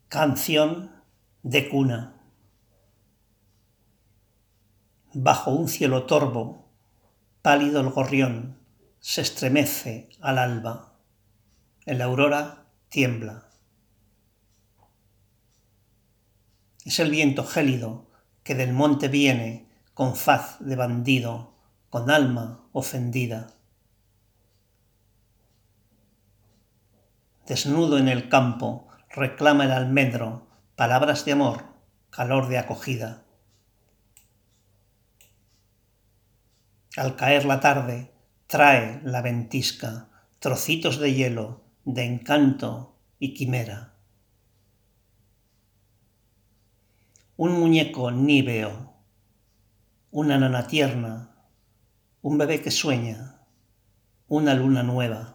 Canción de cuna. Bajo un cielo torvo, pálido el gorrión se estremece al alba. En la aurora tiembla. Es el viento gélido que del monte viene con faz de bandido, con alma ofendida. Desnudo en el campo reclama el almendro palabras de amor, calor de acogida. Al caer la tarde trae la ventisca trocitos de hielo, de encanto y quimera. Un muñeco níveo, una nana tierna, un bebé que sueña, una luna nueva.